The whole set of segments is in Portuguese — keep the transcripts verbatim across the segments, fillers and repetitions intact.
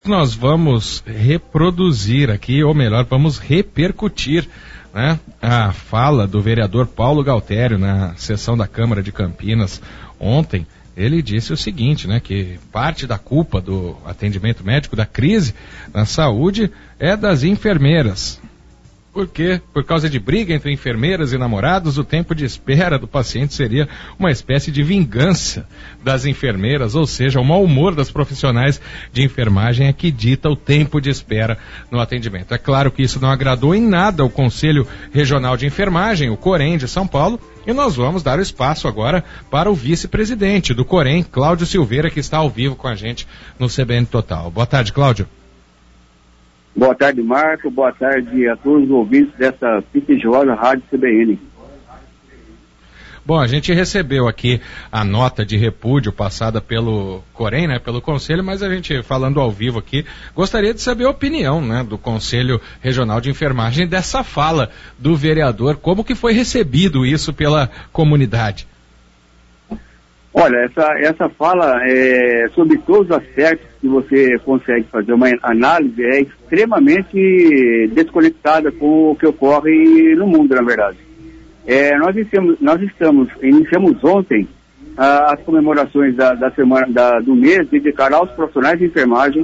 Nós vamos reproduzir aqui, ou melhor, vamos repercutir, né, a fala do vereador Paulo Galtério na sessão da Câmara de Campinas ontem. Ele disse o seguinte, né, que parte da culpa do atendimento médico, da crise na saúde, é das enfermeiras. Por quê? Por causa de briga entre enfermeiras e namorados, o tempo de espera do paciente seria uma espécie de vingança das enfermeiras, ou seja, o mau humor das profissionais de enfermagem é que dita o tempo de espera no atendimento. É claro que isso não agradou em nada ao Conselho Regional de Enfermagem, o COREN de São Paulo, e nós vamos dar o espaço agora para o vice-presidente do COREN, Cláudio Silveira, que está ao vivo com a gente no C B N Total. Boa tarde, Cláudio. Boa tarde, Marco. Boa tarde a todos os ouvintes dessa prestigiosa Rádio C B N. Bom, a gente recebeu aqui a nota de repúdio passada pelo COREN, né, pelo Conselho, mas a gente, falando ao vivo aqui, gostaria de saber a opinião, né, do Conselho Regional de Enfermagem dessa fala do vereador. Como que foi recebido isso pela comunidade? Olha, essa, essa fala, é, sobre todos os aspectos que você consegue fazer uma análise, é extremamente desconectada com o que ocorre no mundo, na verdade. É, nós, iniciamos, nós estamos, iniciamos ontem ah, as comemorações da, da semana, da, do mês dedicado aos profissionais de enfermagem.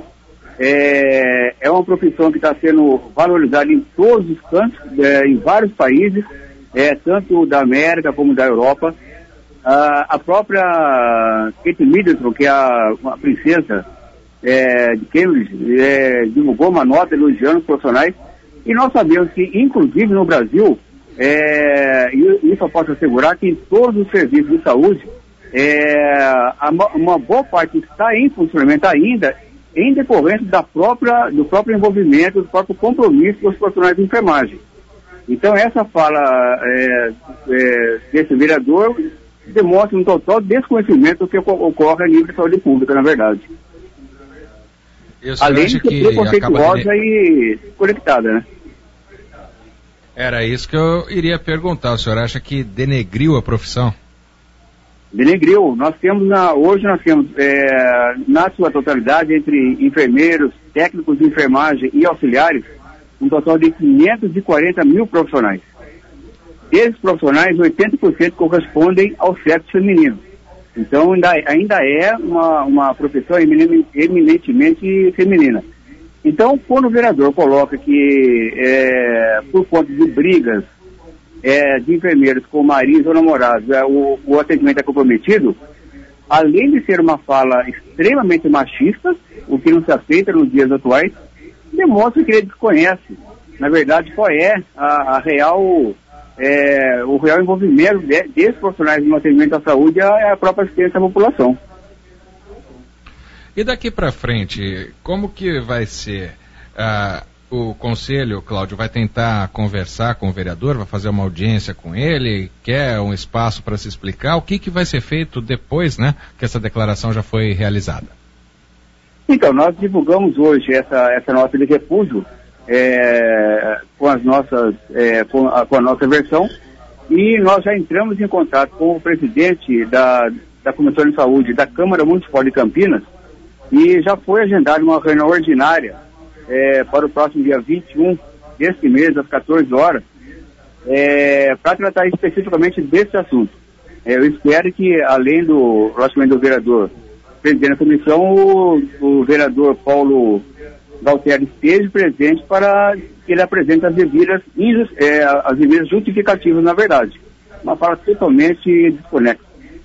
É, é uma profissão que está sendo valorizada em todos os cantos, é, em vários países, é, tanto da América como da Europa. Uh, a própria Kate Middleton, que é a, a princesa é, de Cambridge, é, divulgou uma nota elogiando os profissionais, e nós sabemos que, inclusive no Brasil, é, e isso eu posso assegurar, que em todos os serviços de saúde, é, a, uma boa parte está em funcionamento ainda, em decorrência da própria, do próprio envolvimento, do próprio compromisso dos profissionais de enfermagem. Então essa fala é, é, desse vereador demonstra um total desconhecimento do que ocorre a nível de saúde pública, na verdade. Além de ser preconceituosa de... e conectada, né? Era isso que eu iria perguntar. O senhor acha que denegriu a profissão? Denegriu. Nós temos, na, hoje nós temos, é, na sua totalidade, entre enfermeiros, técnicos de enfermagem e auxiliares, um total de quinhentos e quarenta mil profissionais. Desses profissionais, oitenta por cento correspondem ao sexo feminino. Então, ainda, ainda é uma, uma profissão eminentemente feminina. Então, quando o vereador coloca que, é, por conta de brigas é, de enfermeiros com maridos ou namorados, é, o, o atendimento é comprometido, além de ser uma fala extremamente machista, o que não se aceita nos dias atuais, demonstra que ele desconhece, na verdade, qual é a, a real... É, o real envolvimento de, desses profissionais no atendimento à saúde é a própria assistência à população. E daqui para frente, como que vai ser? Ah, o Conselho, Cláudio, vai tentar conversar com o vereador, vai fazer uma audiência com ele, quer um espaço para se explicar? O que, que vai ser feito depois, né, que essa declaração já foi realizada? Então, nós divulgamos hoje essa, essa nota de repúdio, É, com as nossas, é, com, a, com a nossa versão, e nós já entramos em contato com o presidente da, da Comissão de Saúde da Câmara Municipal de Campinas, e já foi agendada uma reunião ordinária é, para o próximo dia vinte e um deste mês, às quatorze horas, é, para tratar especificamente desse assunto. É, eu espero que, além do, logicamente, do vereador presidente da comissão, o, o vereador Paulo Galtério esteja presente para que ele apresente as devidas, é, as devidas justificativas, na verdade. Uma fala totalmente desconexa.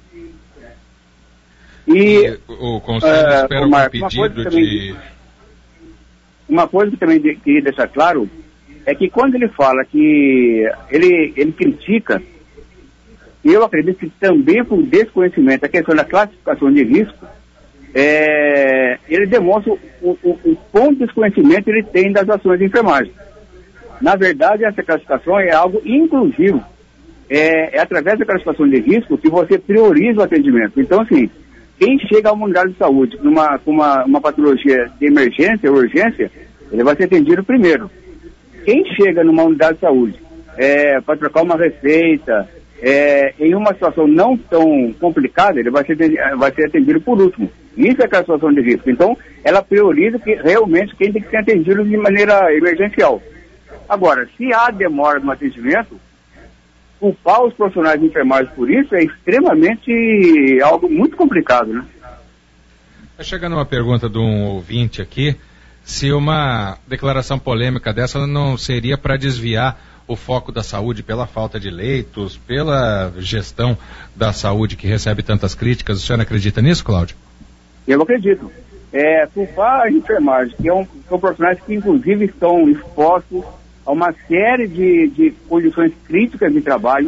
E o Conselho uh, espera um pedido também, de... Uma coisa que também de, queria deixar claro é que quando ele fala que ele, ele critica, eu acredito que também por desconhecimento, a questão da classificação de risco, É, ele demonstra o, o, o ponto de desconhecimento que ele tem das ações de enfermagem. Na verdade, essa classificação é algo inclusivo. É, é através da classificação de risco que você prioriza o atendimento. Então, assim, quem chega a uma unidade de saúde numa, com uma, uma patologia de emergência ou urgência, ele vai ser atendido primeiro. Quem chega numa unidade de saúde é, para trocar uma receita, é, em uma situação não tão complicada, ele vai ser, vai ser atendido por último. Isso é classificação de risco. Então, ela prioriza que realmente quem tem que ser atendido de maneira emergencial. Agora, se há demora no atendimento, culpar os profissionais de enfermagem por isso é extremamente algo muito complicado, né? Está chegando uma pergunta de um ouvinte aqui, se uma declaração polêmica dessa não seria para desviar o foco da saúde pela falta de leitos, pela gestão da saúde que recebe tantas críticas. O senhor não acredita nisso, Cláudio? Eu acredito. É, culpar a enfermagem, que é um, são profissionais que inclusive estão expostos a uma série de, de condições críticas de trabalho,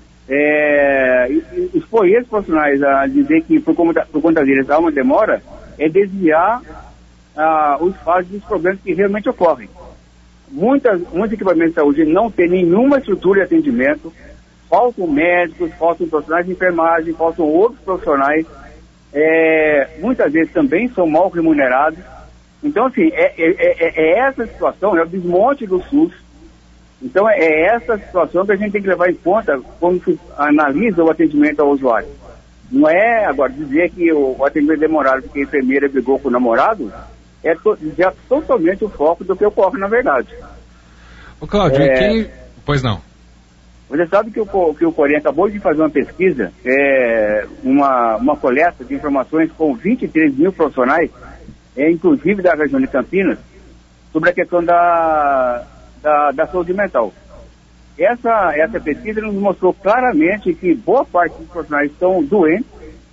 é, e, e expor esses profissionais a dizer que por conta, por conta deles há uma demora, é desviar ah, os fatos dos problemas que realmente ocorrem. Muitas, muitos equipamentos de saúde não têm nenhuma estrutura de atendimento, faltam médicos, faltam profissionais de enfermagem, faltam outros profissionais, é, muitas vezes também são mal remunerados. Então, assim, é, é, é, é essa situação, é o desmonte do SUS. Então, é essa situação que a gente tem que levar em conta quando se analisa o atendimento ao usuário. Não é, agora, dizer que o, o atendimento demorado porque a enfermeira brigou com o namorado, é to, já totalmente o foco do que ocorre na verdade. Ô, Cláudio, é, e quem... Pois não. Você sabe que o, que o Corém acabou de fazer uma pesquisa, é, uma, uma coleta de informações com vinte e três mil profissionais, é, inclusive da região de Campinas, sobre a questão da, da, da saúde mental. Essa, essa pesquisa nos mostrou claramente que boa parte dos profissionais estão doentes,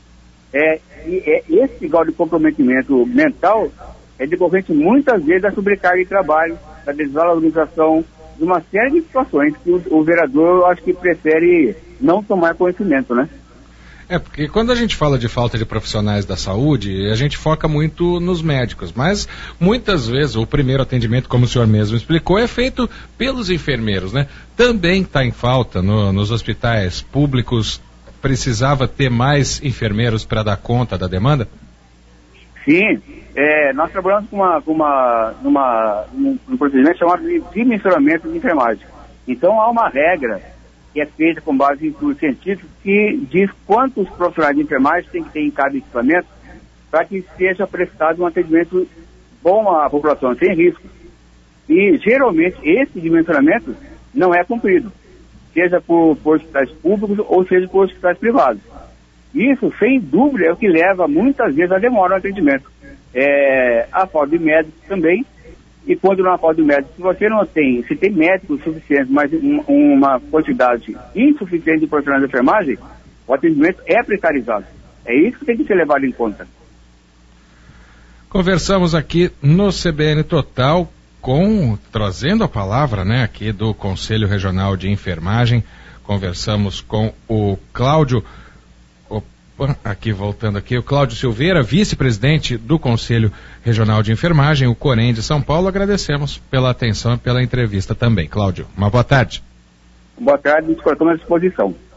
é, e é, esse grau de comprometimento mental é decorrente muitas vezes da sobrecarga de trabalho, da desvalorização, de uma série de situações que o, o vereador, eu acho que prefere não tomar conhecimento, né? É, porque quando a gente fala de falta de profissionais da saúde, a gente foca muito nos médicos, mas muitas vezes o primeiro atendimento, como o senhor mesmo explicou, é feito pelos enfermeiros, né? Também está em falta no, nos hospitais públicos, precisava ter mais enfermeiros para dar conta da demanda? Sim, é, nós trabalhamos com uma, com uma, numa, num, num procedimento chamado de dimensionamento de enfermagem. Então há uma regra que é feita com base em estudos científicos que diz quantos profissionais de enfermagem tem que ter em cada equipamento para que seja prestado um atendimento bom à população, sem risco. E geralmente esse dimensionamento não é cumprido, seja por, por hospitais públicos ou seja por hospitais privados. Isso, sem dúvida, é o que leva muitas vezes a demora no atendimento. É, a falta de médicos também, e quando não há falta de médicos, se você não tem, se tem médicos suficientes, mas um, uma quantidade insuficiente de profissionais de enfermagem, o atendimento é precarizado. É isso que tem que ser levado em conta. Conversamos aqui no C B N Total com, trazendo a palavra, né, aqui do Conselho Regional de Enfermagem, conversamos com o Cláudio, aqui voltando aqui, o Cláudio Silveira, vice-presidente do Conselho Regional de Enfermagem, o Corém de São Paulo. Agradecemos pela atenção e pela entrevista também. Cláudio, uma boa tarde. Boa tarde, nos colocamos à disposição.